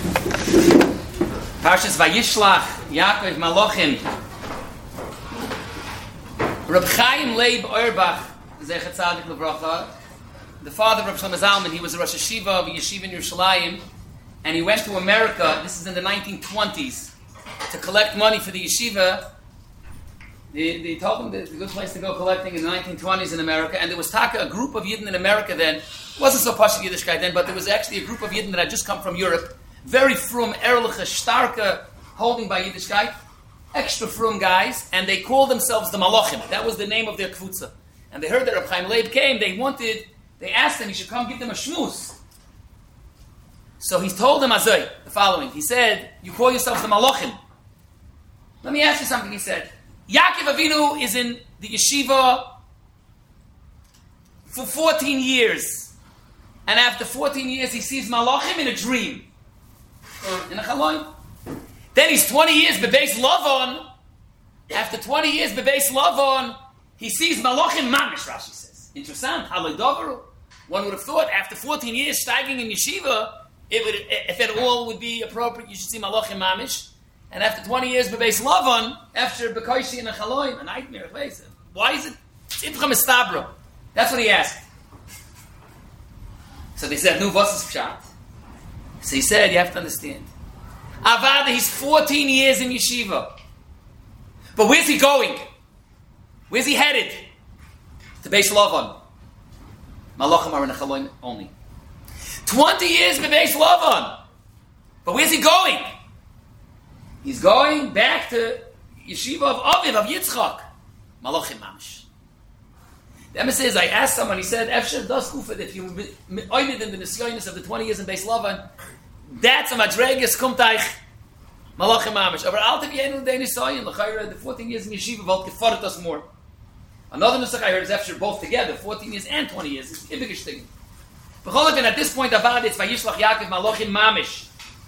Parshas Vayishlach, Yaakov Malachim. Reb Chaim Leib Auerbach, Zechat Tzadik Levracha, the father of Reb Shlomo Zalman, he was a Rosh Hashiva of a yeshiva in Yerushalayim, and he went to America, this is in the 1920s, to collect money for the yeshiva. They told him that it's a good place to go collecting in the 1920s in America, and there was a group of Yidden in America then. It wasn't so Pashut Yiddishkeit then, but there was actually a group of Yidden that had just come from Europe, very frum, ehrliche, starke, holding by Yiddishkeit, extra frum guys, and they called themselves the Malachim. That was the name of their kvutza. And they heard that Reb Chaim Leib came, they asked him he should come give them a shmuz. So he told them the following. He said, you call yourselves the Malachim. Let me ask you something, he said. Yaakov Avinu is in the yeshiva for 14 years. And after 14 years, he sees Malachim in a dream. In a chaloim. Then he's 20 years bebeis Lavon. After 20 years bebeis Lavon, he sees Malachim mamish, Rashi says. Interessant. Halodoveru. One would have thought after 14 years steiging in yeshiva, if at all would be appropriate, you should see Malachim mamish. And after 20 years bebeis Lavon, after bekoishi in a chaloim, a nightmare. Why is it? It's Ipcham Estabro. That's what he asked. So they said, "Nu, what's his pshat?" So he said, you have to understand. Avada, he's 14 years in yeshiva. But where's he going? Where's he headed? To Beis Lavon. Malachim are in a chaloim only. 20 years bebeis Lavon. But where's he going? He's going back to yeshiva of Aviv, of Yitzchak. Malachim mamish. The Emma says, I asked someone, he said, Efsher das kufa, that you oided in the nisyonis of the 20 years in Beis Lavan, that's a madreges kumtaich Malachim mamish. Aber alte vienu de nisoyin, the 14 years in yeshiva, volt gefordert us more. Another nusach I heard is Efsher both together, 14 years and 20 years. It's ibigish thing. B'cholakin, at this point, Avad, it's Vayishlach Yaakov Malachim mamish.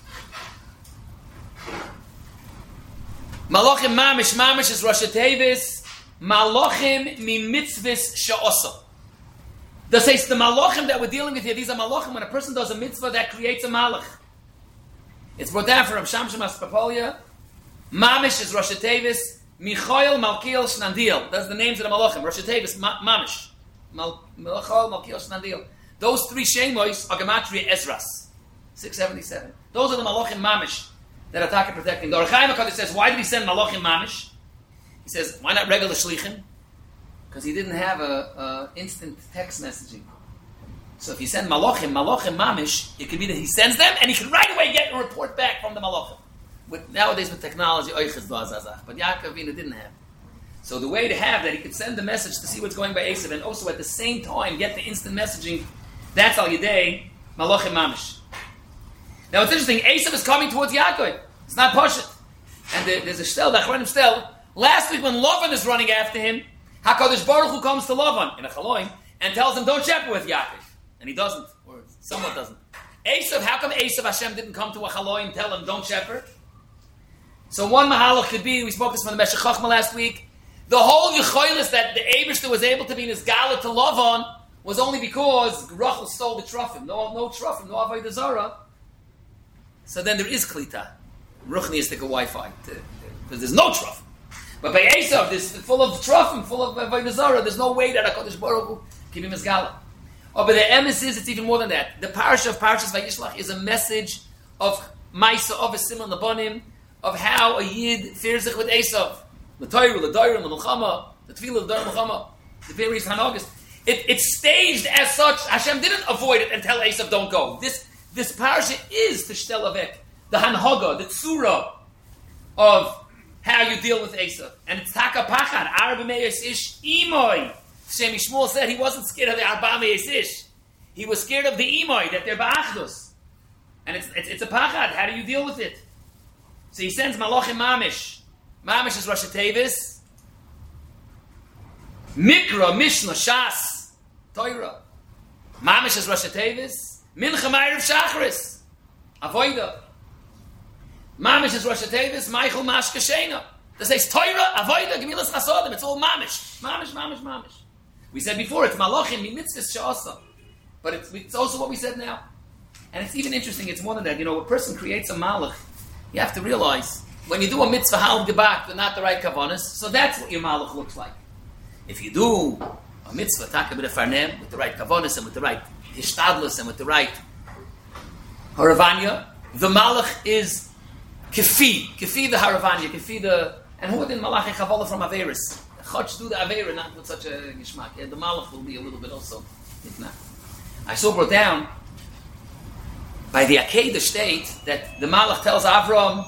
Malachim mamish is Rosh Tevis. Malachim mi mitzvahs she'osa. That says the malachim that we're dealing with here, these are malachim. When a person does a mitzvah, that creates a malach. It's brought down from Shamsham Aspapolia. Mamish is Rosh Tevis. Michael, Malkiel, Shnandil. That's the names of the malachim. Rosh Tevis, Mamish. Michael, Malkiel, Shnandil. Those three shemois are Gematria Ezras. 677. Those are the malachim mamish that are protecting. The Or Chaim HaKadosh says, why did he send malachim mamish? He says, why not regular shlichim? Because he didn't have a instant text messaging. So if you send malachim mamish, it could be that he sends them and he can right away get a report back from the malachim. Nowadays with technology, but Yaakov Avinu didn't have. So the way to have that, he could send the message to see what's going by Esav and also at the same time get the instant messaging. That's al yedei malachim mamish. Now it's interesting, Esav is coming towards Yaakov. It's not Pashut. And there's a shtel, the Achronim shtel. Last week when Lavan is running after him, HaKadosh Baruch Hu comes to Lavan in a chaloim and tells him, don't shepherd with Yaakov. And he doesn't, or somewhat doesn't. Esav, how come Esav Hashem didn't come to a chaloim and tell him, don't shepherd? So one mahalach could be, we spoke this from the Meshech Chochmah last week, the whole Yechoilis that the Eibishter was able to be in his gala to Lavan was only because Rachel stole the Trofim. No Trofim, no Avodah Zarah. So then there is Klita. Ruchni is like a Wi-Fi, because there's no Trofim. But by Esav, this full of Trofim, full of Avodah Zarah, there's no way that HaKadosh Baruch Hu give him his gala. Oh, but the emes is, it's even more than that. The parasha of Parashas Vayishlach is a message of Maisa, of a Simon Labanim, of how a Yid fears it with Esav. The Torah, the Doira, the Melchama, the Tefillah, the Doira, Melchama, the various Hanagas. It's staged as such. Hashem didn't avoid it and tell Esav, don't go. This parasha is the Shtel Avek, the Hanhaga, the Tzura of how you deal with Esav. And it's Taka Pachad, Arba Meis Ish Imoy. Shem Yishmuel said he wasn't scared of the Arba Meis Ish. He was scared of the Imoy, that they're Ba'achdus. And it's a Pachad. How do you deal with it? So he sends Malachim Mamish. Mamish is Rosh Tevis. Mikra, Mishnah, Shas, Torah. Mamish is Rosh Tevis. Mincha Ma'ariv Shacharis. Avoida. Mamish is Rosh Tevis. Michael Mashka Shena. That says Torah, Avoida, Gemilas Chasodim. It's all Mamish. Mamish. We said before, it's Malachim, Mitzvahs Sha'asa. But it's also what we said now. And it's even interesting, it's more than that. A person creates a malach, you have to realize, when you do a mitzvah hal gebak, but not the right kavanas, so that's what your malach looks like. If you do a mitzvah, taka b'de farnem, with the right kavanas, and with the right hishtadlus, and with the right haravanya, the malach is kefi the haravanya, kefi the, and who did malach chavala from Averis? Chach do the Avera, not with such a gishmak. Yeah, the malach will be a little bit also, if not. I saw brought down, by the Akedah state, that the malach tells Avram,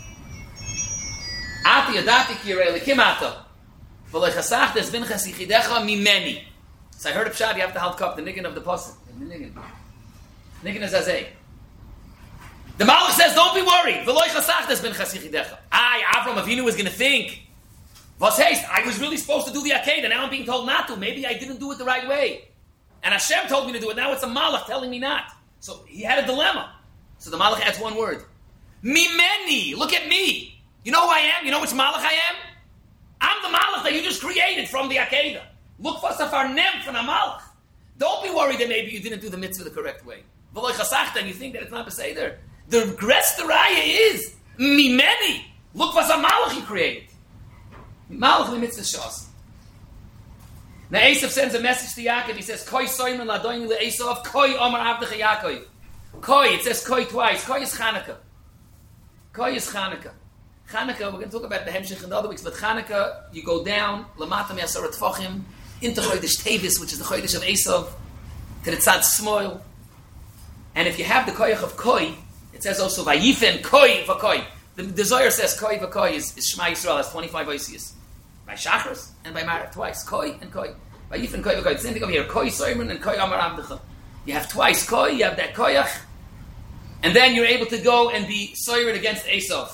Ati adati kirei lekim ata, v'lechasachtes binchas yichidecha mimeni. So I heard a pshat, you have to halt cup the niggin of the pasuk. The niggin is azay. The malach says, don't be worried. V'lechasachtes binchas yichidecha. Avram Avinu was going to think, was haste, I was really supposed to do the Akedah, now I'm being told not to. Maybe I didn't do it the right way. And Hashem told me to do it, now it's a malach telling me not. So he had a dilemma. So the malach adds one word. Mimeni, look at me. You know who I am? You know which malach I am? I'm the malach that you just created from the Akedah. Look for safarnem from a malach. Don't be worried that maybe you didn't do the mitzvah the correct way. V'loy chasachta, and you think that it's not beseder. The gres the raya is mimeni. Look for some malach you created. Malach the mitzvah shas. Now Esav sends a message to Yaakov. He says, "Koi soimen ladoini leEsav, koi amar avdecha Yaakov." Koi, it says koi twice. Koi is Chanukah. Koi is Chanukah. Chanukah, we're going to talk about the Hemshech in the other weeks, but Chanukah, you go down, Lamata Me'asarat Tfachim, into Chodesh Tevis, which is the Chodesh of Esav, to the Tzad Smoil. And if you have the Koyach of Koi, it says also, Vayifen Koi V'Koi. The Zohar says Koi V'Koi is Shema Yisrael, has 25 Oisias. By Shachris and by Mara, twice. Koi and Koi. Vayifen Koi V'Koi. Same thing over here, Koi Soimen and Koi Amar Avdecha. You have twice Koi, you have that Koyach, and then you're able to go and be Soired against Esav.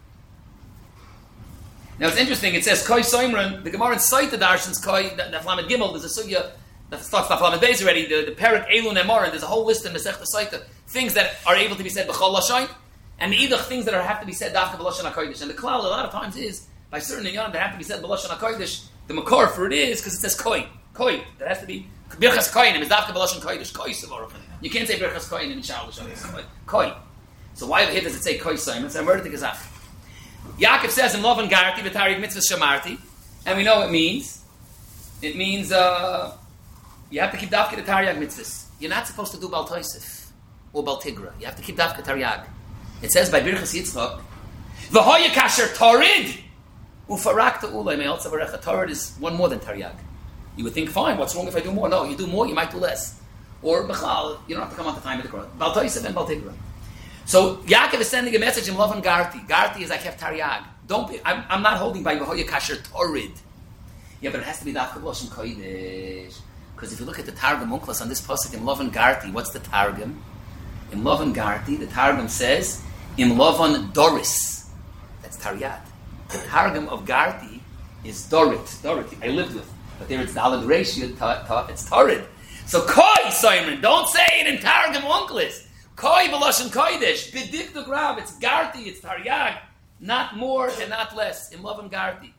Now it's interesting, it says Koi Soimran, the Gemara in Saita Darshans Koi, the Flamet Gimel, there's a sugya that starts the Flamet Beis already, the Perak Elun Emoran, there's a whole list in Masechta Saita, things that are able to be said B'chol Lashain, and the Idach things that have to be said Dafka B'Lashon HaKodesh. And the Klal a lot of times is, by certain Inyan that have to be said B'Lashon HaKodesh, the Makor for it is, because it says Koi. Koi, that has to be, Birchas Koinim is Dafka B'Lashon Kodesh, Koi Savarach. You can't say Birchas Koinim in Shal L'Shon, Koi. So why over here does it say Koi Soim? It's a word to Gazach. Yaakov says in Lovan Garti, V'tariv mitzvah shamarti, and we know what it means. It means you have to keep dafka the Taryag mitzvahs. You're not supposed to do Bal Tosef or Bal Tigra. You have to keep dafka Taryag. It says by Birchas Yitzchak, V'hoya kasher torid ufarakta ulay me'altza v'recha. Torid is one more than Taryag. You would think, fine, what's wrong if I do more? No, you do more, you might do less. Or Bechal, you don't have to come on the time of the Quran. Bal Tosef and Bal Tigra. So Yaakov is sending a message in Lovan Garti. Garti is I kept Taryag. Don't be. I'm not holding by V'hoya kasher torid. Yeah, but it has to be Dafka B'Lashon Kodesh. Because if you look at the Targum Unklas on this pasuk in Lovan Garti, what's the Targum? In Lovan Garti, the Targum says, in Lovan Doris. That's Taryag. The Targum of Garti is Dorit. I lived with. But there it's Dalad ratio, it's Torid. So Koi, Simon, don't say it in Targum Unklas. Koi B'Lashon Kodesh, B'dik the Grab, it's Garti, it's Taryag, not more and not less, in Lovan Garti.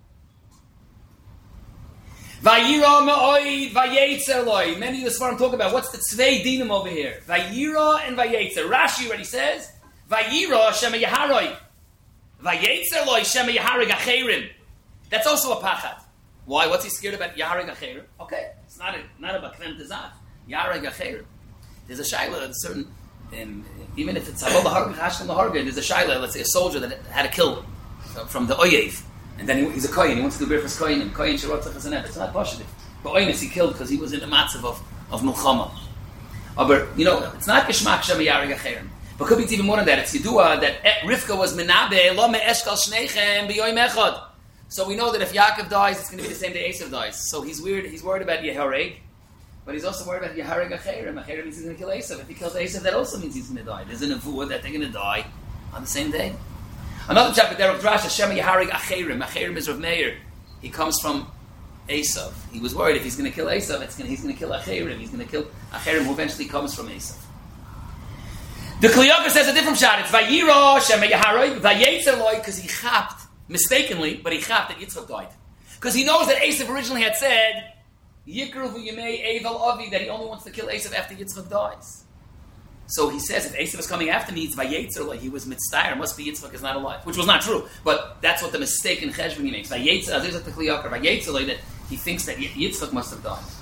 Vayira me'oid, vayetzer loy. Many of the Svarim talk about what's the tzvei dinim over here. Vayira and vayetzer. Rashi already says, Vayira shema yaharoi. Vayetzer loy shema yaharig acherim. That's also a pachat. Why? What's he scared about yaharig acherim? Okay, it's not about kvem tezach. Yaharig acherim. There's a shaila, a certain, even if it's Habol Harga, Hashkem Harga, there's a shaila, let's say a soldier that had to kill from the Oyev. And then he's a kohen. He wants to do birchas kohen and kohen sherotzach hasanet. It's not positive. But oinus he killed because he was in the matzav of milchama. But it's not geshmak shema yarig acherim. But could be it's even more than that. It's Yidua that Rivka was menabe lo me'eshkal shneichem b'yoyim echad. So we know that if Yaakov dies, it's going to be the same day Esav dies. So he's weird. He's worried about Yehareg, but he's also worried about Yehareg acherim. Acherim means he's going to kill Esav. If he kills Esav, that also means he's going to die. There's a nevuah that they're going to die on the same day. Another chapter there of Drash, Hashem Yaharig Acherim. Acherim is Rav Meir. He comes from Esav. He was worried if he's going to kill Esav, he's going to kill Acherim. He's going to kill Acherim, who eventually comes from Esav. The Kli Yakar says a different shot. It's Vayira Hashem Yaharig Vayetzer loy, because he chapped mistakenly, but he chapped that Yitzchak died because he knows that Esav originally had said Yikru v'yimei Evel Avi, that he only wants to kill Esav after Yitzchak dies. So he says, if Esav is coming after me, it's Vayetzer, like he was mitzvah, must be Yitzchak is not alive, which was not true. But that's what the mistake in Cheshvan he makes. Vayetzer, like that he thinks that Yitzchak must have died.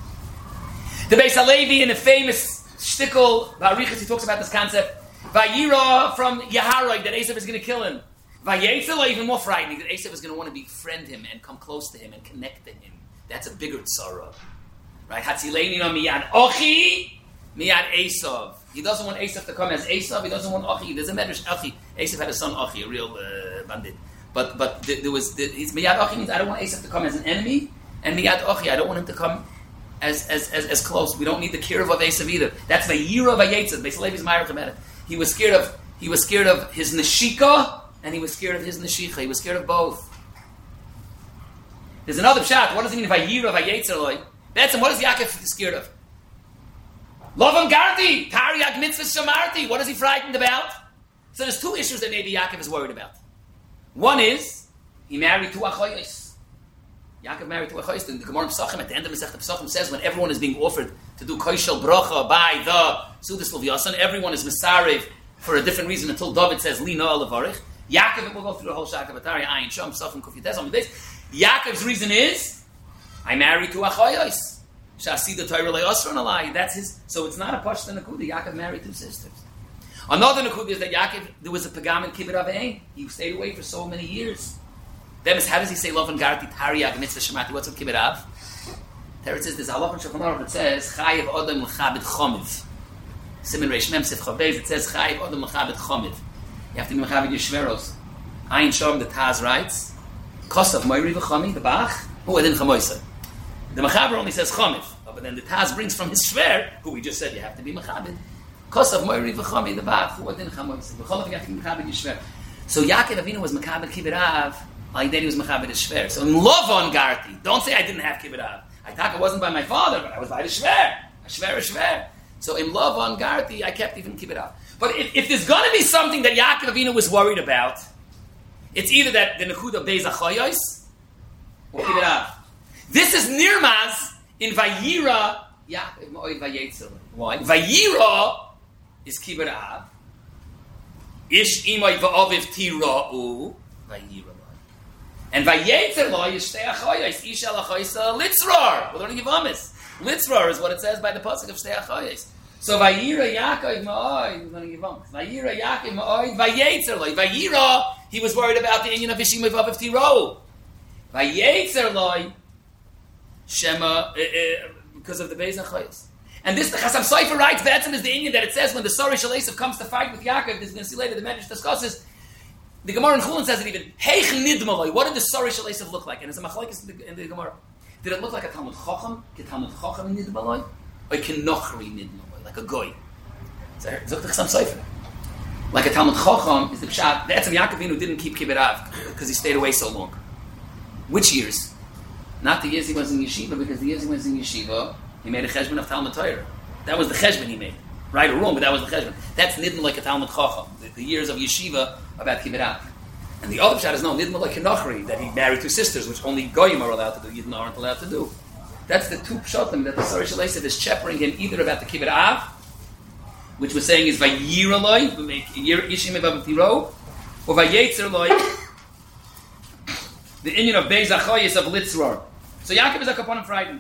The Beis Halevi in the famous shtickle, Barichas, he talks about this concept. Vayira from Yaharoi, that Esav is going to kill him. Vayetzer, even more frightening, that Esav is going to want to befriend him and come close to him and connect to him. That's a bigger tzara. Right? Hatzileini no miyad ochi, miyad Esav. He doesn't want Esav to come as Esav. He doesn't want Achi. There's a medrash Achi. Esav had a son Achi, a real bandit. But there was his miyad Achi means I don't want Esav to come as an enemy, and miyad Achi I don't want him to come as close. We don't need the kirov of Esav either. That's Vayira Vayetzer. Beis Halevi's ma'arich about it. He was scared of his neshika and he was scared of his neshicha. He was scared of both. There's another pshat. What does it mean Vayira Vayetzer loy? That's what is Yaakov scared of? Lovan Garti, Tariag Mitzvah Shamarti. What is he frightened about? So there's two issues that maybe Yaakov is worried about. One is, he married two Achoyos. Yaakov married two Achoyos. The Gemara Pesachim, at the end of Masechet Pesachim, says when everyone is being offered to do Koshel Bracha by the Sudas Levyasan, everyone is Mesarev for a different reason until David says, Li Noah Levarich. Yaakov, we'll go through the whole Shaka Batari, Ayin Shom, Pesachim, Kuf Yutes, on this. Yaakov's reason is, I married two Achoyos. Shasi Torah le'osron alai. That's his. So it's not a pashta nakuda. Yaakov married two sisters. Another nakuda is that Yaakov, there was a pagam in kibbut avein. He stayed away for so many years. Then how does he say love and garti tariag mitzvah shemati? What's with kibbut av? There it says there's a halach in Shulchan Aruch that says chayiv odem l'chabed chomiv. Siman Reish Mem Sif Chav Beis. It says chayiv odem l'chabed chomiv. You have to be l'chabed yeshveros. Ayin Shom the Taz writes kosav moiri v'chomi the bach who adin chamoisah. The Mechaber only says Chomiv, but then the Taz brings from his Shver, who we just said you have to be Mechabed. Kosav Moiri v'Chomi the Bach, who adin Chamois. V'Chomiv you have to be Mechabed Yishver. So Yaakov Avinu was Mechabed Kibbut Av, like that he was Mechabed Shver. So in Lovon Garti, don't say I didn't have Kibbut Av. I thought it wasn't by my father, but I was by the Shver. A Shver. So in Lovon Garti, I kept even Kibbut Av. But if there's going to be something that Yaakov Avinu was worried about, it's either that the Nechud of Beis Achoyos or Kibbut Av. This is Nirmaz in Vayira. Why? Vayira is Kibbut Av. Ish imay va'aviv tira'u. Vayira. And Vayetzer lo is Shtei Achoyos. Ish al Achoyos Litzrar. We're learning Yivamis. Litzrar is what it says by the pasuk of Shtei Achoyos. So Vayira Yaakov ma'oid. We're learning Yivamis. Vayira Yaakov ma'oid. Vayetzer lo. Vayira, he was worried about the inyan of Ish imay va'aviv tira'u. Vayetzer lo. Shema, because of the Beis Achayos. And this, the Chasam Sofer writes, Be'etzim is the Indian that it says when the Sori Shel Esav comes to fight with Yaakov, this is going to see later, the Medrash discusses, the Gemara in Chulin says it even, Heich Nidmaloi, what did the Sori Shel Esav look like? And it's a machlokes in the Gemara. Did it look like a Talmud Chacham? Talmud Chacham Nidmaloi? Or Kenochri Nidmaloi, like a Goy? So the Chasam Sofer. Like a Talmud Chacham is the Pshat, the Etzim Yaakov who didn't keep Kibbut Av, because he stayed away so long. Which years? Not the years he was in yeshiva, because the years he was in yeshiva, he made a cheshbon of Talmud Torah. That was the cheshbon he made. Right or wrong, but that was the cheshbon. That's nidma like a Talmud Chacham, the years of yeshiva about Kibbut Av. And the other pshat is no, nidma like a Nachri, that he married two sisters, which only Goyim are allowed to do, Yidden aren't allowed to do. That's the two pshatim that the Sari Shel Esav is shepherding him either about the Kibbut Av, which we're saying is Vayira loy, Yishim evav tiro, or Vayetzer loy, the inyan of Beis Achoyos of Litzrar. So Yaakov is a kaponim frightened.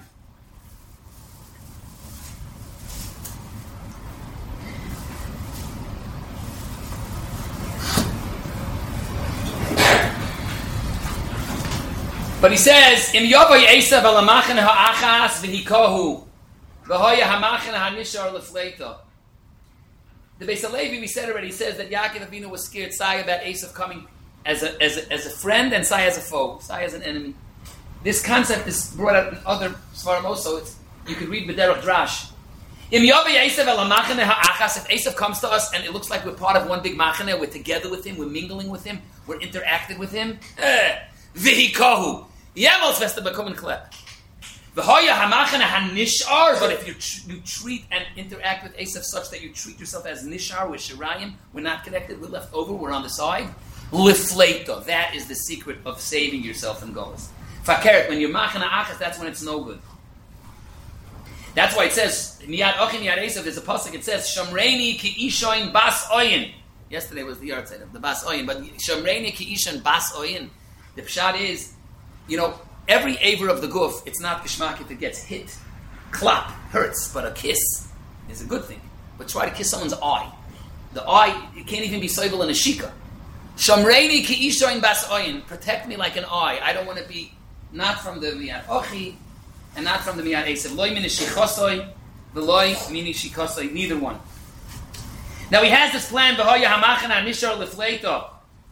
But he says, Im Yovoy Esav al Hamachane ha'achas v'hikohu v'hoya Hamachane ha'nishar lefleita. The Beis Halevi, we said already, says that Yaakov Avinu was scared, Sai, about Esav coming as a friend and Sai as a foe, Sai as an enemy. This concept is brought out in other Svarim also. You could read B'derech Drash. Im Yovi Esav el Hamachane ha'achas. If Esav comes to us and it looks like we're part of one big machane, we're together with him, we're mingling with him, we're interacting with him. V'hikohu. Yemos vesta bekommen klep. V'hoya hamachane hanishar. But if you treat and interact with Esav such that you treat yourself as nishar, with shirayim, we're not connected, we're left over, we're on the side. Lifleito. That is the secret of saving yourself in Golos. Fakeret, when you're machana achas, that's when it's no good. That's why it says, Miyad Ochim Miyad Esav, there's a pasuk, it says, Shamreini ki ishoin bas oyin. Yesterday was the yard side of the bas oyin, but Shamreini ki ishoin bas oyin. The pshat is, every aver of the guf, it's not kishmak if it gets hit. Clap hurts, but a kiss is a good thing. But try to kiss someone's eye. The eye, it can't even be soivel in a shika. Shamreini ki ishoin bas oyin. Protect me like an eye. I don't want to be not from the Miyad Ochi and not from the Miyad Esav. Loi mini shichosoi, v'loi mini shikosoi, neither one. Now he has this plan, v'hoya hamachana nishar lefleito.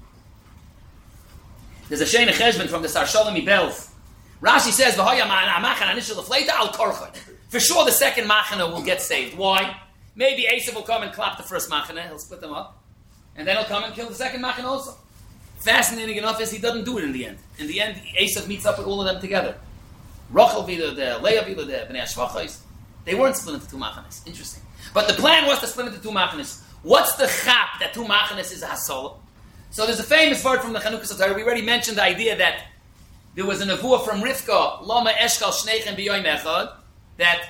There's a Shein Cheshbon from the Sar Shalom Ibelf. Rashi says, v'hoya hamachana nishar lefleito al korchoi. For sure the second machana will get saved. Why? Maybe Esav will come and clap the first machana, he'll split them up, and then he'll come and kill the second machana also. Fascinating enough is he doesn't do it in the end. In the end, Esav meets up with all of them together. Rachel vida there, Leah vida there, Bnei Ashvachos. They weren't split into two machanes. Interesting. But the plan was to split into two machanes. What's the chap that two machanes is a hasolah? So there's a famous word from the Chanukah Torah. We already mentioned the idea that there was a nevuah from Rivka, Lama Eshkal Shneichem B'yoyim Echad, that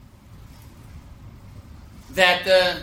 they're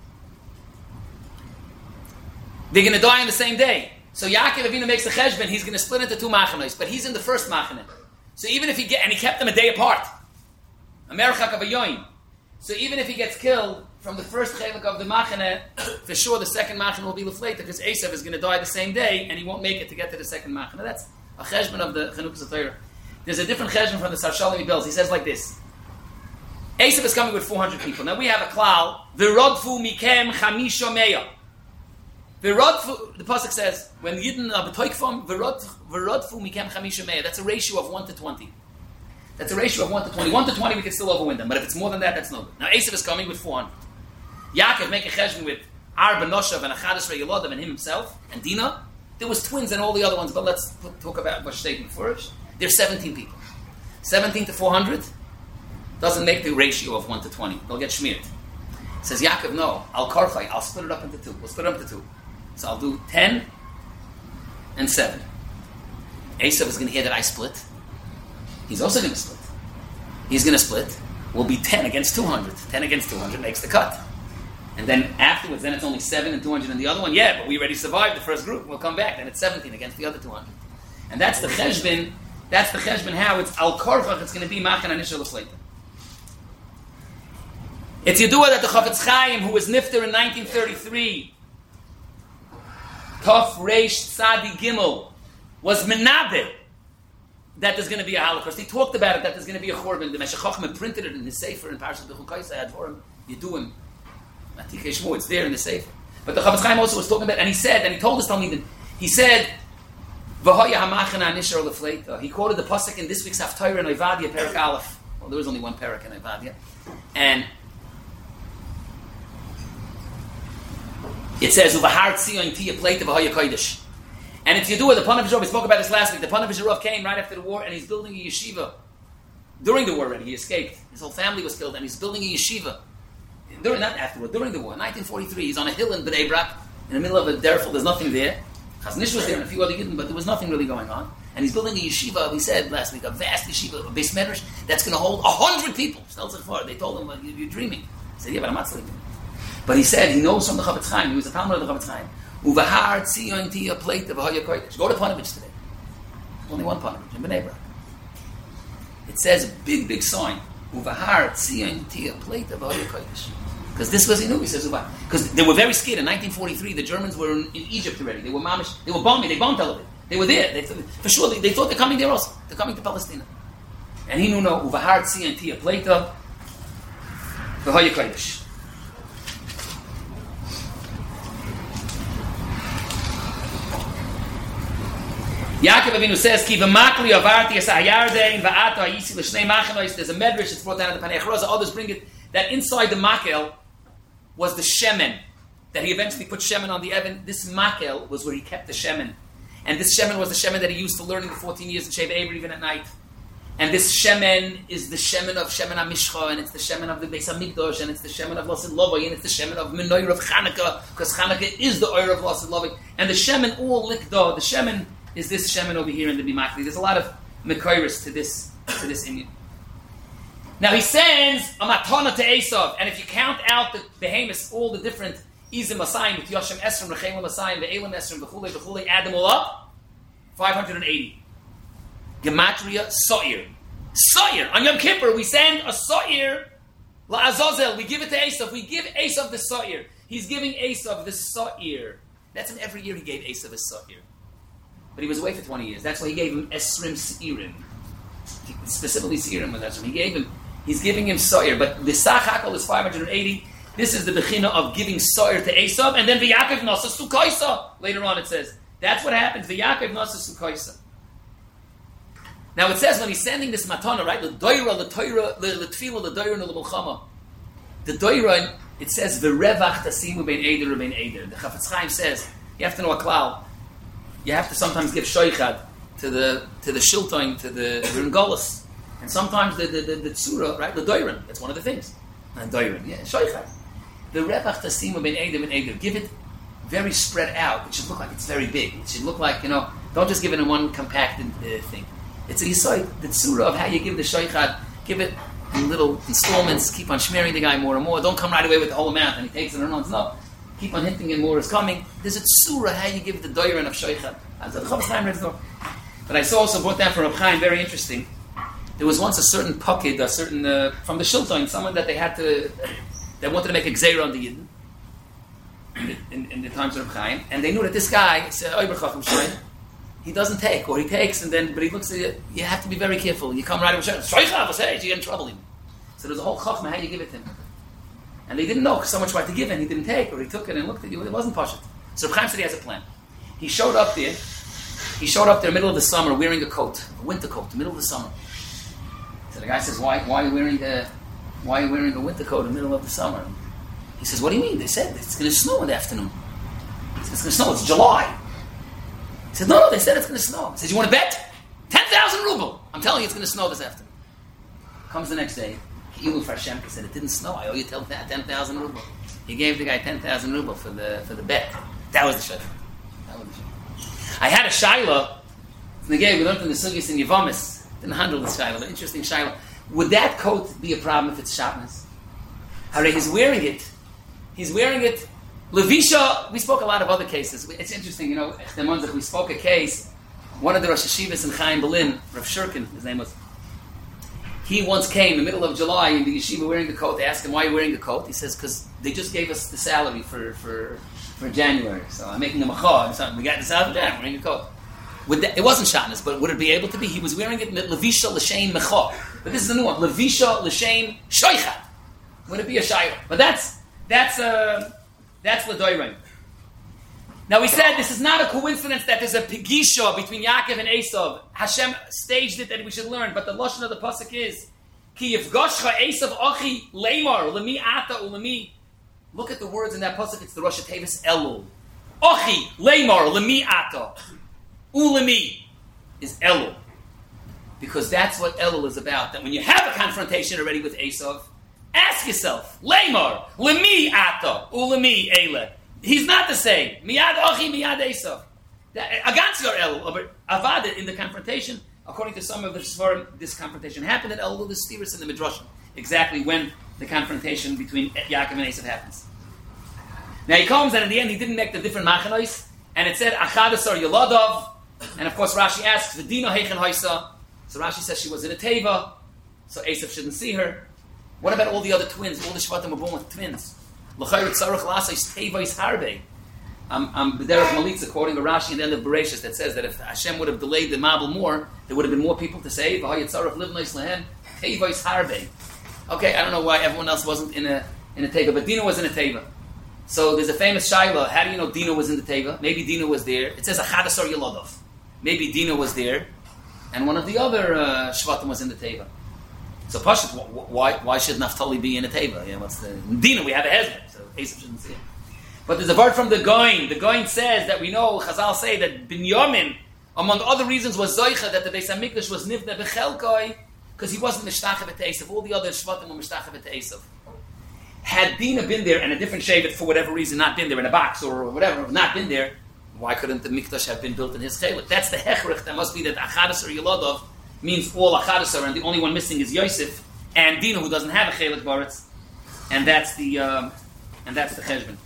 going to die on the same day. So Yaakov Avinu makes a cheshbon, he's going to split into two machanos, but he's in the first machane. So even if he kept them a day apart, Amerchak of a yoin. So even if he gets killed from the first chelik of the machane, for sure the second machane will be lefleita, because Esav is going to die the same day, and he won't make it to get to the second machane. That's a cheshbon of the Chanukah Torah. There's a different cheshbon from the Sar Shalom Ibelz. He says like this: Esav is coming with 400 people. Now we have a klal, v'rodfu mikem chamisha meya. The pasuk says, when Yidden are b'toikfam, v'rodfu mikem chamisha meya. That's a ratio of 1 to 20. That's a ratio of 1 to 20. 1 to 20 we can still overwin them, but if it's more than that, that's no good. Now Esav is coming with 400. Yaakov make a cheshbon with Arba Noshav and Achadash Re'Yelodim and him himself, and Dinah. There was twins and all the other ones, but let's talk about what's statement first. There's 17 people. 17 to 400 doesn't make the ratio of 1 to 20. They'll get shmired. Says Yaakov, no, I'll split it up into two. We'll split it up into two. So I'll do 10 and 7. Esav is going to hear that I split. He's also going to split. He's going to split. We'll be 10 against 200. 10 against 200 makes the cut. And then afterwards, then it's only 7 and 200 in the other one. Yeah, but we already survived the first group. We'll come back. Then it's 17 against the other 200. And that's the cheshbon. That's the cheshbon how it's al korchach. It's going to be machan anishal lefleita. It's Yedua that the Chafetz Chaim, who was nifter in 1933, Tov Reish Tzadi Gimel, was menabed that there's going to be a Holocaust. He talked about it, that there's going to be a Chorban. The Meshech Chochmah printed it in his Sefer in Parashat Bechukos. I had for him, Yeduim, Atikei Shmo, it's there in the Sefer. But the Chafetz Chaim also was talking about it, and he said, and he told us Talmidim, he said, V'hoya hamachana nishar lefleita. He quoted the pasuk in this week's Haftarah in Ovadia, Perak Aleph. Well, there was only one Perak in Ovadia. And it says, "Uvahar tzion tiya plate of v'hoya kodesh." And if you do it, the Panav Yisrael, we spoke about this last week. The Panav Yisrael came right after the war, and he's building a yeshiva. During the war, already, he escaped. His whole family was killed, and he's building a yeshiva. During the war, 1943. He's on a hill in Bnei Brak, in the middle of a derfel. There's nothing there. Chaznish was there and a few other Yidden, but there was nothing really going on. And he's building a yeshiva. We said last week, a vast yeshiva, a beis medrash that's going to hold 100 people. They told him, "You're dreaming." He said, "Yeah, but I'm not sleeping." But he said he knows from the Chafetz Chaim. He was a Talmud of the Chafetz Chaim. Uvahar tzion tiya plate of v'hoya kodesh. Go to Panovich today. There's only one Panovich in Bnei Brak. It says a big, big sign. Uvahar tzion tiya plate of v'hoya kodesh. Because this was he knew. He says because they were very scared in 1943. The Germans were in Egypt already. They were mamish. They were bombing. They bombed Tel Aviv. They were there. For sure. They thought they're coming there also. They're coming to Palestine. And he knew no. Uvahar tzion tiya plate of v'hoya kodesh. Yaakov Avinu says, "Ki v'makli avarti es hayardein va'ato hayisi l'shnei machanois." There's a medrash. It's brought down in the Panei Achroza. Others bring it that inside the makel was the shemen that he eventually put shemen on the Evan. This makel was where he kept the shemen, and this shemen was the shemen that he used to learn in the 14 years in Sheva Eber even at night. And this shemen is the shemen of Shemen HaMishcha, and it's the shemen of the Beis HaMikdash, and it's the shemen of Lasid Lovay, and it's the shemen of Menoir of Chanukah, because Chanukah is the oil of Lasid Lovay, and the shemen all likda. The shemen is this shemen over here in the Bimakli. There's a lot of Mekairis to this Indian. Now he sends a matana to Esav, and if you count out the behemoths, all the different Izim Masayim, with Yoshem Esrim, Rechelim Masayim, the Elam Esrim, Bechule, add them all up, 580. Gematria Sa'ir. Sa'ir. On Yom Kippur, we send a Sa'ir La'azazel. We give it to Esav. We give Esav the Sa'ir. He's giving Esav the Sa'ir. That's in every year he gave Esav a Sa'ir. But he was away for 20 years. That's why he gave him Esrim Se'irim. Specifically Se'irim was Esrim. He's giving him Sa'ir. But the Sachakal is 580. This is the Bechina of giving Sa'ir to Esav. And then V'Yakov Nasa Sukaisa. Later on it says. That's what happens. V'Yakov Nasa Sukaisa. Now it says when he's sending this matana, right? The doira, the Torah, the tefillah, the doira, and the milchama. The doira, it says v'revach tasimu bein eder u'bein eder. The Chafetz Chaim says you have to know a klal. You have to sometimes give shoichad to the shilton, to the ringolis, and sometimes the tzura, right? The doira. That's one of the things. And doira, yeah, shoichad. The revach tasimu bein eder u'bein eder. Give it very spread out. It should look like it's very big. It should look like don't just give it in one compacted thing. It's a yisoid, the tzura of how you give the shaykhad. Give it in little installments. Keep on smearing the guy more and more. Don't come right away with the whole amount and he takes it and runs. No, keep on hinting and more is coming. There's a tzura how you give the doirin of shaykhad. But I saw also brought down from Reb Chaim, very interesting. There was once a certain pakid, from the shilton, someone that they wanted to make a gzeira on the Yidden in the times of Reb Chaim, and they knew that this guy said, he doesn't take, or he takes, but he looks at it. You have to be very careful. You come right over, you get in trouble. So there's a whole chachma how you give it to him. And they didn't know, because someone tried to give it and he didn't take, or he took it and looked at you. It wasn't pashut. So Reb Chaim said he has a plan. He showed up there in the middle of the summer wearing a coat, a winter coat, in the middle of the summer. So the guy says, why are you wearing a winter coat in the middle of the summer? He says, what do you mean? They said it's going to snow in the afternoon. It's going to snow. It's July. He said, no, they said it's going to snow. He said, you want to bet? 10,000 ruble. I'm telling you it's going to snow this afternoon. Comes the next day. He said, it didn't snow. I owe you 10,000 ruble. He gave the guy 10,000 ruble for the bet. That was the shayla. I had a shayla. We learned in the Sugis in Yevamis. Didn't handle the shayla. The interesting shayla. Would that coat be a problem if it's shatnez? He's wearing it. Levisha, we spoke a lot of other cases. It's interesting, we spoke a case, one of the Rosh Hashivas in Chaim Berlin, Rav Shurkin, his name was, he once came in the middle of July in the yeshiva wearing a coat. They asked him, why are you wearing a coat? He says, because they just gave us the salary for January, so I'm making a macha or something. We got the salary, I'm wearing a coat. It wasn't shatnez, but would it be able to be? He was wearing it, Levisha L'Shem Mecha. But this is the new one, Levisha L'Shem Shoichat. Would it be a shayla? But that's L'Doirim. Now we said this is not a coincidence that there's a pigisha between Yaakov and Esav. Hashem staged it that we should learn, but the lashon of the pasuk is Ki yifgashcha Esav achi leimar lemi ata ulemi. Look at the words in that pasuk. It's the Rosh Tevis Elul. Achi leimar lemi ata ulemi is Elul, because that's what Elul is about. That when you have a confrontation already with Esav, ask yourself, Leimar, Lemi Ata, Ulemi Eile. He's not the same. Miyad Achi, Miyad Esav. Against your Elul, but Avad in the confrontation, according to some of the Sfarim, this confrontation happened at Elul, the Steerus in the Midrashim. Exactly when the confrontation between Yaakov and Esav happens. Now he comes, and in the end he didn't make the different machanois, and it said, Achadasar Yoladov, and of course Rashi asks, V'dino Heichen Hoisa. So Rashi says she was in a teva, so Esav shouldn't see her. What about all the other twins? All the Shvatim were born with twins. L'chayr tzarich l'asay tevais harbe. I'm B'derech Malitza quoting a Rashi in the end of Bereshis that says that if Hashem would have delayed the Mabel more, there would have been more people to save. V'hayat tzarich livnais lehem tevais harbe. Okay, I don't know why everyone else wasn't in a teva, but Dina was in a teva. So there's a famous shayla. How do you know Dina was in the teva? Maybe Dina was there. It says Achadasar Yolodov. Maybe Dina was there, and one of the other Shvatim was in the teva. So Pashut, why should Naphtali be in a teva? Yeah, what's the Dina? We have a husband, so Esav shouldn't see it. But there's a word from the Goin. The Goin says that we know Chazal say that Binyamin, among other reasons, was Zoicha that the Beis Hamikdash was Nivna Bechelkoi because he wasn't Mishtachavit Esav. All the other Shvatim were Mishtachavit Esav. Had Dina been there and a different Shevet for whatever reason not been there in a box or whatever, not been there, why couldn't the Mikdash have been built in his Chelik? That's the Hechrich. That must be that Achadasar Yolodov means all Achadasar, and the only one missing is Yosef, and Dina, who doesn't have a chelik baritz, and that's the cheshbon.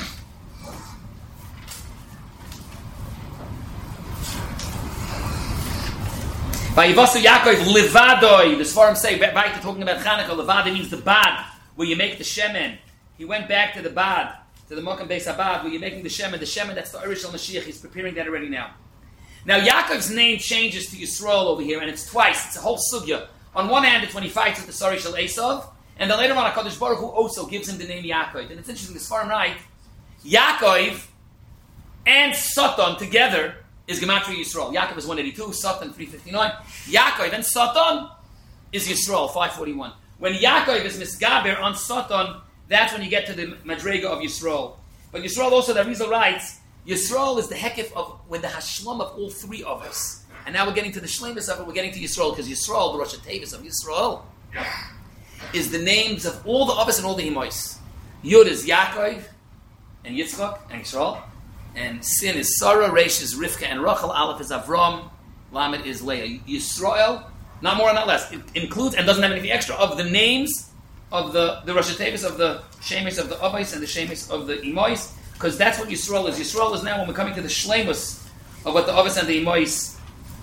Vayivasu Yaakov levadoi. The Sfarim say back to talking about Chanukah. Levada means the bad, where you make the shemen. He went back to the bad, to the Mokum Beis Habad, where you're making the shemen. The shemen, that's the Orish al Mashiach. He's preparing that already now. Now Yaakov's name changes to Yisrael over here, and it's twice. It's a whole sugya. On one hand, it's when he fights with the Sarish al Esav, and then later on, HaKadosh Baruch Hu also gives him the name Yaakov. And it's interesting. The Sfarim write, Yaakov and Satan together is Gematria Yisrael. Yaakov is 182, Satan 359. Yaakov and Satan is Yisrael 541. When Yaakov is Misgaber on Satan, that's when you get to the Madrega of Yisrael. But Yisrael also, the Rizal writes, Yisrael is the hekif of when the hashlam of all three of us. And now we're getting to the shlemus of it, we're getting to Yisrael, because Yisrael, the Rosh Hashanah of Yisrael, is the names of all the Avos and all the Himois. Yud is Yaakov, and Yitzchak, and Yisrael. And Sin is Sarah, Resh is Rivka and Rachel, Aleph is Avram, Lamed is Leah. Yisrael, not more and not less. It includes, and doesn't have anything extra, of the names of the Rosh Hashanah of the Shemis of the Avos and the Shemis of the Imois, because that's what Yisrael is. Yisrael is now, when we're coming to the Shlemus of what the Avos and the Imois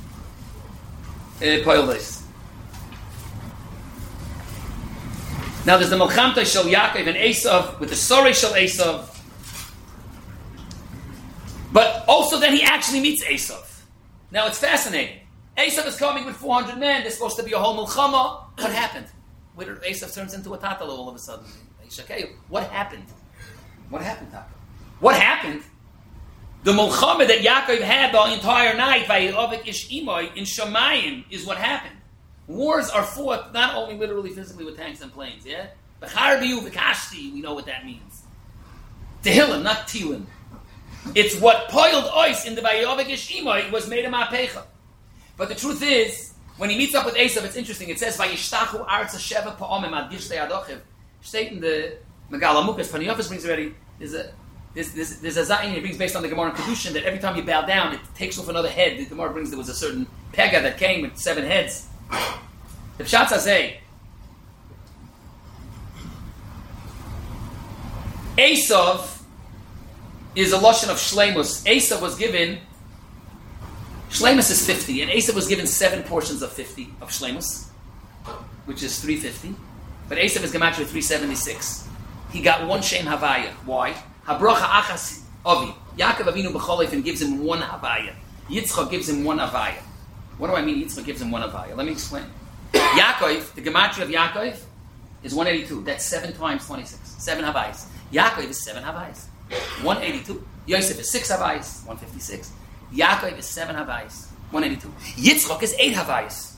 Poildes. Now there's the Melchamta Shel Yaakov and Esav with the Sorei Shel Esav. But also then he actually meets Esav. Now it's fascinating. Esav is coming with 400 men. There's supposed to be a whole Melchama. What happened? Where Esav turns into a Tatalo all of a sudden. What happened? What happened, Taka? What happened? The Melchama that Yaakov had the entire night by Avik Ish Imoy in Shamayim is what happened. Wars are fought not only literally physically with tanks and planes, yeah? B'charbiyu v'kashti, we know what that means. Tehillim, not Tilim. It's what poiled ois in the Vayavik Ish Imoy was made a Ma'apecha. But the truth is, when he meets up with Esav, it's interesting. It says, Vayishtachu arza sheva pa'omim ad gishtei adochiv. State in the Megala Mukas, Paniyofis brings already, there's a Zayin he brings based on the Gemara in Kedushin that every time you bow down, it takes off another head. The Gemara brings there was a certain pega that came with 7 heads. The Pshat Hazeh, Esav is a lashon of Shleimus. Esav was given, Shleimus is 50, and Esav was given 7 portions of 50 of Shleimus, which is 350. But Esav is gematria 376. He got 1 Shem Havaya. Why? Habracha achas avi. Yaakov Avinu b'cholif gives him 1 Havaya. Yitzchak gives him 1 Havaya. What do I mean Yitzchak gives him 1 Havaya? Let me explain. Yaakov, the gematria of Yaakov is 182. That's 7 times 26. 7 Havayas. Yaakov is 7 Havayas. 182. Yosef is 6 Havayas. 156. Yaakov is 7 Havayas. 182. Yitzchak is 8 Havayas.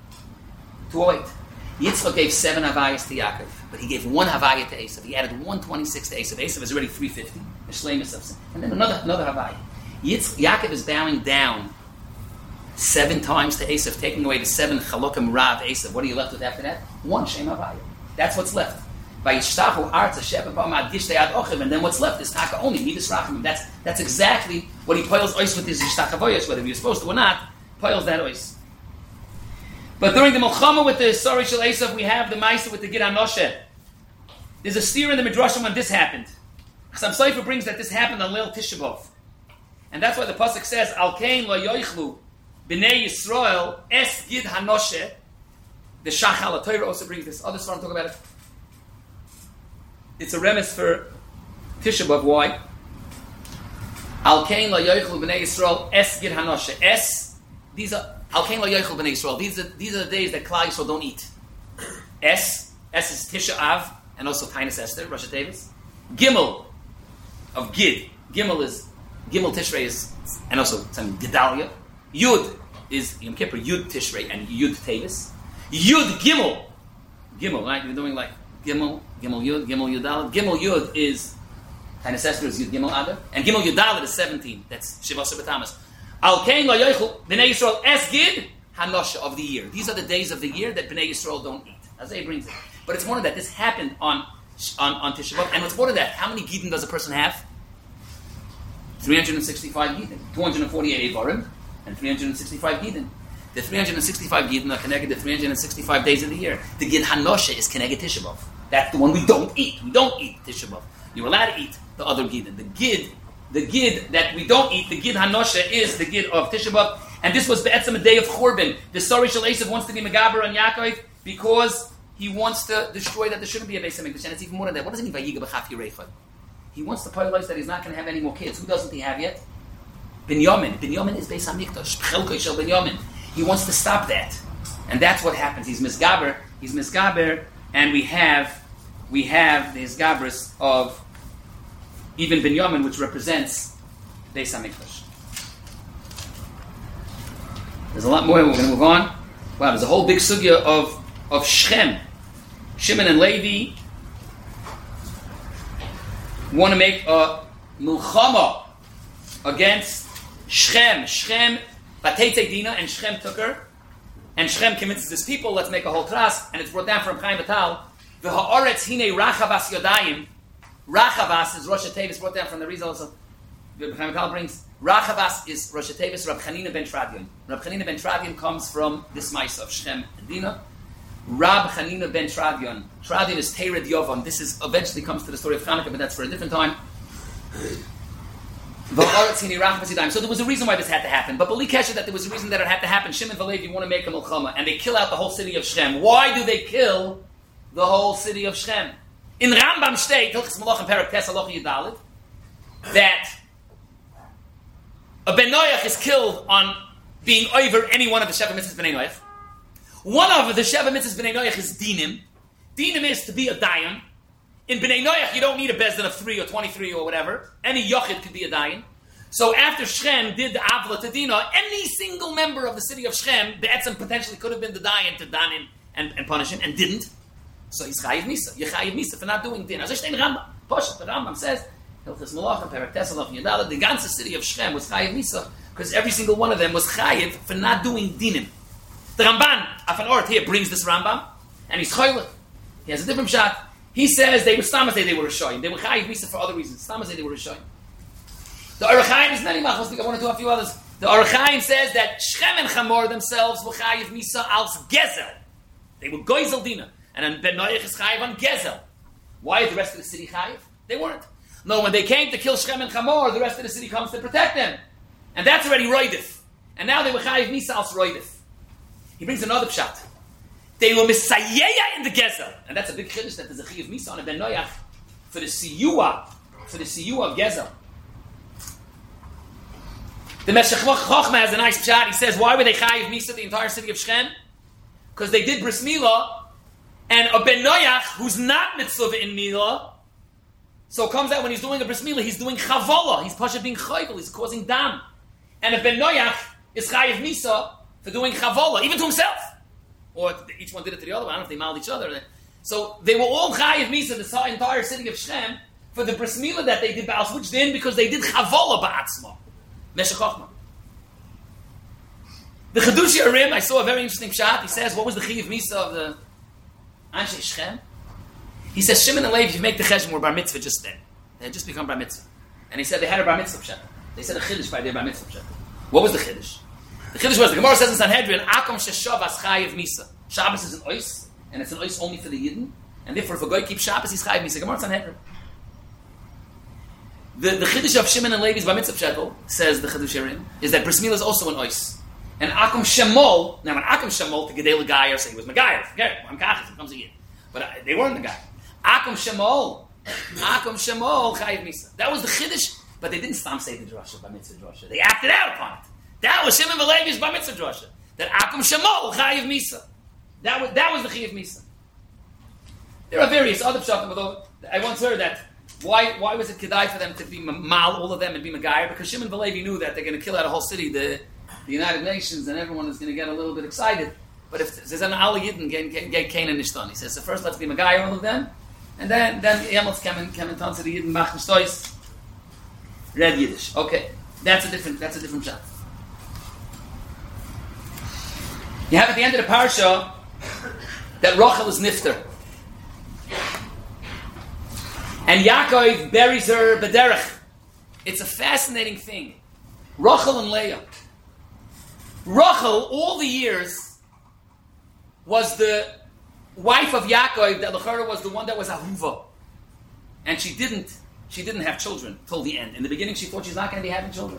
208. Yitzchak gave 7 Havayas to Yaakov, but he gave 1 Havaya to Esav. He added 126 to Esav. Esav is already 350. The Shleimus of sin. And then another Havaya. Yaakov is bowing down 7 times to Esav, taking away the 7 Chalokim Rav Esav. What are you left with after that? 1 Shem Havaya. That's what's left. Vayishtachu arza sheva pa'amim ad gishtei adochiv, and then what's left is Taka only Midas Rachamim. That's exactly what he piles ois with his Yishtachavoyos, whether you're supposed to or not, piles that ois. But during the Melchama with the Sari Shel Esav, we have the Maisa with the Gid HaNoshe. There's a steer in the Midrashim when this happened. Chassam Sofer brings that this happened on Leil Tisha B'Av. And that's why the Pasuk says, Al Kein lo yoichlu b'nei Yisrael es Gid HaNoshe. The Shachal HaTorah also brings this. Others want to talk about it. It's a remes for Tisha B'Av. Why? Al Kein lo yoichlu b'nei Yisrael es Gid HaNoshe. Es, these are Al Kein lo yoichel b'nei Yisrael. These are the days that Klal Yisrael don't eat. S is Tisha Av, and also Tainus Esther, Rosh Hashanah. Gimel of Gid. Gimel Tishrei is, and also some Gedalia. Yud is Yom Kippur, Yud Tishrei, and Yud Tevis. Yud Gimel, right? We're doing like Gimel Yud, Gimel Yudal. Gimel Yud is Tainus Esther is Yud Gimel Adar, and Gimel Yudal is 17. That's Shiva Sabatamas. Al Kein lo yoichel b'nei Yisrael es Gid HaNoshe of the year. These are the days of the year that b'nei Yisrael don't eat. As he brings it, but it's more than that. This happened on Tisha B'Av, and what's more than that? How many Gidin does a person have? 365 Gidin, 248 Evarim, and 365 Gidin. The 365 Gidin are connected the 365 days of the year. The Gid Hanosha is connected Tisha B'Av. That's the one we don't eat. We don't eat Tisha B'Av. You're allowed to eat the other Gidin. The Gid that we don't eat, the Gid Hanosha, is the Gid of Tisha B'Av. And this was Be'etzim a day of Churban. The Sari Shal Esav wants to be Megaber on Yaakov because he wants to destroy that there shouldn't be a Beis HaMikdash. And it's even more than that. What does it mean by Yiga B'chaf Yerechad? He wants to paralyze that he's not going to have any more kids. Who doesn't he have yet? Binyamin. Binyamin is Beis HaMikdash. B'chelko Shel Binyamin. He wants to stop that. And that's what happens. He's Misgaber, and we have the Hisgabris of even Binyamin, which represents Beis HaMikdash. There's a lot more. We're going to move on. Wow, there's a whole big sugya of Shechem. Shimon and Levi want to make a milchama against Shechem. Shechem, Bateitzei Dina, and Shechem took her. And Shechem convinces his people, let's make a whole tras, and it's brought down from Chaim Batal. The Haaretz Hine Rachavas Yodayim. Rachavas is Rosh Hashanah, brought down from the Rizal also. Chaim Batal brings Rachavas is Rosh Hashanah, Rab Chanina ben Tradion. Rab Chanina ben Tradion comes from this mice of Shechem and Dina. Rab Chanina ben Tradion. Tradion is Tered Yovam. This is eventually comes to the story of Chanukah, but that's for a different time. So there was a reason why this had to happen. But Bali Kesher, that there was a reason that it had to happen. Shimon and Levi want to make a milchama, and they kill out the whole city of Shechem. Why do they kill the whole city of Shechem? In Rambam state, Hilchos Malachim Perek Tes Halacha Yudalid, that a Ben Noach is killed on being over any one of the Sheva Mitzvahs B'nai Noach. One of the Sheva Mitzvahs B'nai Noach is Dinim. Dinim is to be a Dayan. In B'nai Noach, you don't need a Bezdin of 3 or 23 or whatever. Any Yochid could be a Dayan. So after Shechem did the Avla to Dina, any single member of the city of Shechem, the Etzem potentially could have been the Dayan to dan him and punish him, and didn't. So he's Chayiv Misa. You're Chayiv Misa for not doing Din. As I say in Rambam, Poshet, the Rambam says, Hilchos Malachim, Perek Tes Halacha Yudalid, the ganze city of Shechem was Chayiv Misa, because every single one of them was Chayiv for not doing Dinim. The Ramban, Afan Ort here, brings this Rambam, and he's Choylet. He has a different shot. He says they were Stamazay, they were Rishoyim. They were Chayiv Misa for other reasons. Stamazay, they were Rishoyim. The Orach Chaim is many machos. I want to do a few others. The Orach Chaim says that Shechem and Chamor themselves were Chayiv Misa als Gezel. They were Goizel Dina. And then Ben Noach is Chayiv on Gezel. Why is the rest of the city Chayiv? They weren't. No, when they came to kill Shechem and Chamor, the rest of the city comes to protect them. And that's already Roidif. And now they were Chayiv Misa als Roidif. He brings another pshat. They were Misayeya in the Gezel. And that's a big chiddush that there's a Chayiv Misa on a Ben Noach for the Siyua of Gezel. The Meshech Chochma has a nice pshat. He says, why were they Chayiv Misa, the entire city of Shechem? Because they did Bris Milah, and a Ben Noach, who's not Mitzvah in Milah, so it comes out when he's doing a Bris Milah, he's doing Chavola. He's Pasha being Chayvel, he's causing Dam. And a Ben Noach is Chayiv Misa for doing Chavola, even to himself. Or each one did it to the other one. I don't know if they mouthed each other. So they were all Chayiv Misa, the entire city of Shechem, for the Bris Milah that they did Ba'al, which then because they did Chavola Ba'atzma. Meshech Chochma. The Chedushi Arim, I saw a very interesting shot. He says, what was the Chayiv Misa of the Anshe Shechem? He says, Shimon and Levi, if you make the Cheshem, were Bar Mitzvah just then. They had just become Bar Mitzvah. And he said they had a Bar Mitzvah pshat. They said a Chiddush by their Bar Mitzvah pshat. What was the Chiddush? The Chiddush was, the Gemara says in Sanhedrin, Akom Sheshavas Chayiv Misa. Shabbos is an ois, and it's an ois only for the Yidden. And therefore, if a guy keeps Shabbos, he's Chayiv Misa. Gemara Sanhedrin. The Chiddush of Shimon and Levi's Bar Mitzvah pshat, says the Chedushi Arim, is that Bris Milah is also an ois. And Akum Shemol, now when Akum Shemol to Gedel Gaier, say he was Megayer, I'm Kachas, he comes a Yid. But they weren't the guy. Akum Shemol, Chayiv Misa. That was the Chiddush, but they didn't stam say the drasha, Bar Mitzvah drasha. They acted out upon it. That was Shimon and Levi's Bar Mitzvah drasha. That Akum Shemol, Chayiv Misa. That was the Chayiv Misa. There are various other pshatim, although I once heard that why was it kedai for them to be mal, all of them, and be Megayer? Because Shimon and Levi knew that they're going to kill out a whole city, the United Nations, and everyone is going to get a little bit excited. But if there's an Ali Yidden get Canaan Nishtan, he says, so first let's be Megayer all of them, and then Yemels came and to the Yidden Machen Stois, Red Yiddish. Okay, that's a different shot. You have at the end of the parsha that Rachel is nifter. And Yaakov buries her b'derech. It's a fascinating thing. Rachel and Leah. Rachel, all the years, was the wife of Yaakov, that Lechera was the one that was Ahuva. And she didn't have children till the end. In the beginning, she thought she's not going to be having children.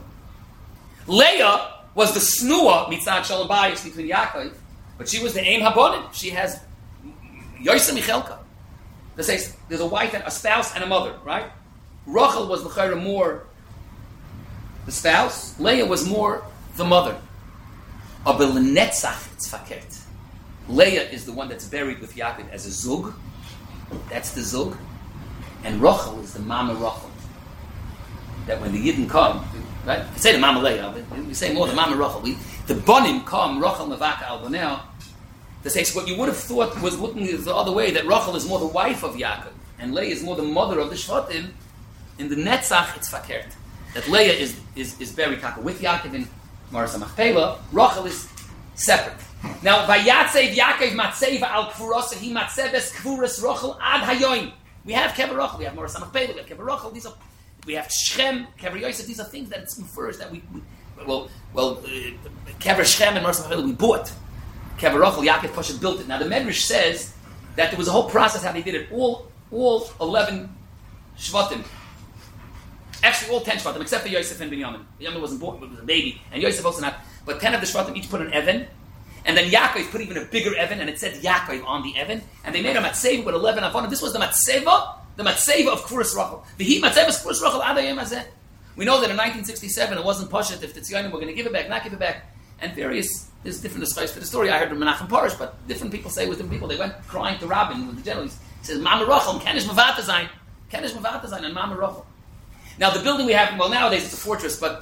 Leah was the snua, mitzad shalom bayis, between Yaakov, but she was the aim habonim. She has Yosef Michelka. There's a wife, and a spouse, and a mother, right? Rachel was Lechera more the spouse. Leah was more the mother. Aber lenetzach it's fakert. Leah is the one that's buried with Yaakov as a zug. That's the zug. And Rachel is the mama Rachel. That when the Yidden come, right? I say the mama Leah, we say more the mama Rachel. The Bonim come, Rachel Mavaka al Bonel. To say, so what you would have thought was looking the other way, that Rachel is more the wife of Yaakov, and Leah is more the mother of the Shvatim. In the Netzach, it's fakert. That Leah is buried with Yaakov in Maras HaMachpelah. Rachel is separate. Now, Vayatzev Yaakov Matzev al Kfurosa, he Matzeves Kfuras Rachel ad Hayoim. We have Kever Rachel, we have Maras HaMachpelah, we have Kever Rachel. We have Shechem, Kever Yosef. These are things that it's first that Kever Shechem and Maras HaMachpelah we bought. Kever Rachel, Yaakov Pasha built it. Now the Medrash says that there was a whole process how they did it. All 11 Shvatim, actually all 10 Shvatim, except for Yosef and Binyamin. Binyamin wasn't born, but was a baby, and Yosef also not. But 10 of the Shvatim each put an Evan, and then Yaakov put even a bigger Evan, and it said Yaakov on the Evan, and they made a Matzeva with 11 Avonim. This was the Matzeva of Kfuras Rachel. The He Matzeva is Kfuras Rachel Adayim Hazeh. We know that in 1967 it wasn't Pashat if the Tzionim were going to give it back, not give it back, and there's different discussions for the story. I heard from Menachem Parish, but different people say with different people. They went crying to Rabin with the general. He says, Mama Rachel, Kenish Mavatazain, and Mama Rachel. Now the building we have, well nowadays it's a fortress, but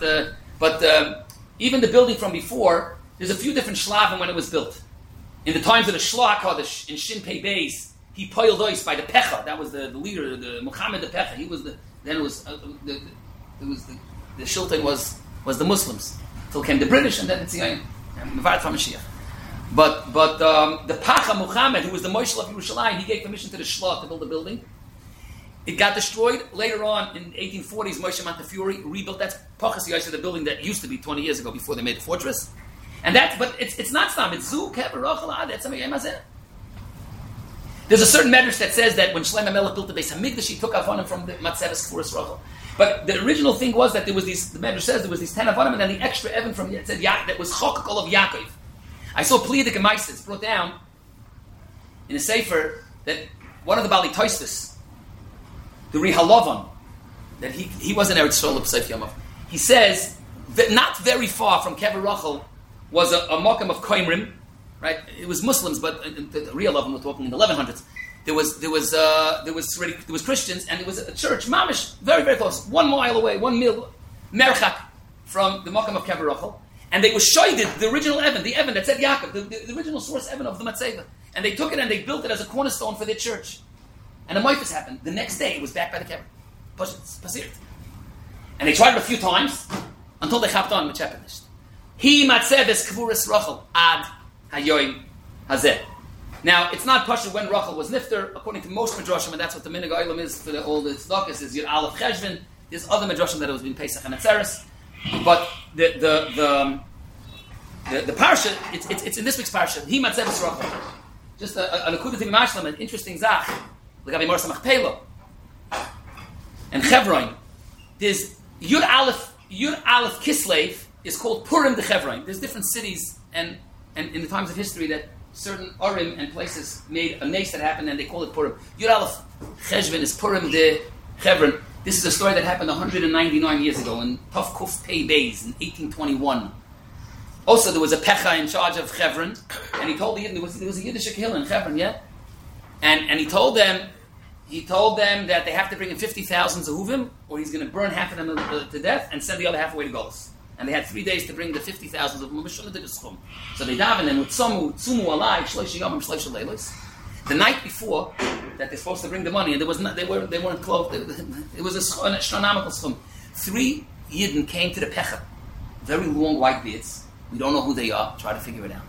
even the building from before, there's a few different shlavim when it was built. In the times of the Shloah HaKadosh, in Shin Pei Beis, he poiled ois by the Pecha. That was the leader, the Muhammad the Pecha. He was the Shilton was the Muslims. Till came the British, and then it's the Mavad from Mashiach. But the Pacha Muhammad, who was the Moshel of Yerushalayim, he gave permission to the Shloah to build the building. It got destroyed. Later on, in the 1840s, Moshe Montefiore rebuilt that Pachas Yosef, the building that used to be 20 years ago before they made the fortress. And but it's not Stam. It's Zu Kever Rachel Ad. That's Samay Mazeh. There's a certain medrash that says that when Shlomo Melech built the Beis Hamikdash, he took Avonim from the Matzeves Kfuras Rachel. But the original thing was that there was these. The medrash says there was these 10 Avonim, and then the extra Evan from it said that was Chokakol of Yaakov. I saw Pliyadik and Meises brought down in a sefer that one of the Bali Toistus, the Rihalovan, that he wasn't Eretz Yisrael B'Seif Yomov. He says that not very far from Kever Rachel was a Mokum of Koimrim, right? It was Muslims, but the real of them were talking in the 1100s. There was Christians, and there was a church, Mamish, very very close, 1 mile away, 1 mil merchak from the Mokum of Kever Rachel, and they were shoyded the original Evan, the Evan that said Yaakov, the original source Evan of the Matzeva, and they took it and they built it as a cornerstone for their church. And the Moifus happened. The next day, it was back by the Kever. Pasirt. And they tried it a few times until they chapped on with Chepenish. He matzeves kvuras Rachel ad hayoim hazeh. Now, it's not Pasha when Rachel was nifter, according to most Midrashim, and that's what the Minig Olam is for all the tzedakahs, is Yud Aleph Cheshvan. There's other Midrashim that it was being Pesach and Atzeres. But the parsha, it's in this week's parsha. He matzeves Rachel. Just an akudatim mashlam, an interesting zach. L'gabi Maras HaMachpelah and Chevron. There's Yud Aleph Kislev is called Purim de Chevron. There's different cities and in the times of history that certain Urim and places made a nace that happened and they call it Purim. Yud Aleph Cheshvan is Purim de Chevron. This is a story that happened 199 years ago in Tov Kuf Pei Beis in 1821. Also, there was a Pecha in charge of Chevron, and he told the Yidden, there was a Yiddish hill in Chevron, yeah? And he told them that they have to bring in 50,000 zehuvim, or he's going to burn half of them to death and send the other half away to Golus. And they had 3 days to bring the 50,000 zehuvim. So they davened and with tzumu alai shloish yomim shloish leilos. The night before that they're supposed to bring the money, and they weren't clothed. It was an astronomical schum. 3 Yidden came to the Pecha, very long white beards. We don't know who they are. Try to figure it out.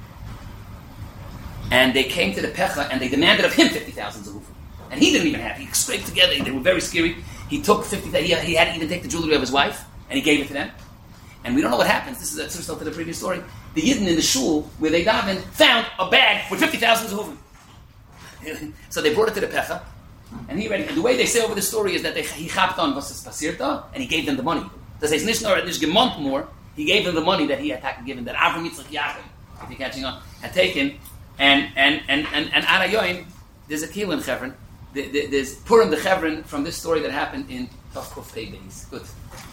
And they came to the Pecha and they demanded of him 50,000 zehuvim. And he didn't even have. He scraped together. They were very scary. He took 50,000. He had to even take the jewelry of his wife and he gave it to them. And we don't know what happens. This is a true to the previous story. The Yidden in the shul where they daven found a bag with 50,000 zehuvim. So they brought it to the Pecha, and he read it. And the way they say over the story is that he chapped on was pasirta, and he gave them the money. Das heißt nicht nur nicht gemont more. He gave them the money that he had given, that Avram Yitzchak Yaakov, if you're catching on, had taken. And Arayoin, there's a kil in Chevron. There's Purim the Chevron from this story that happened in Tov Kuf Pei Beis. Good.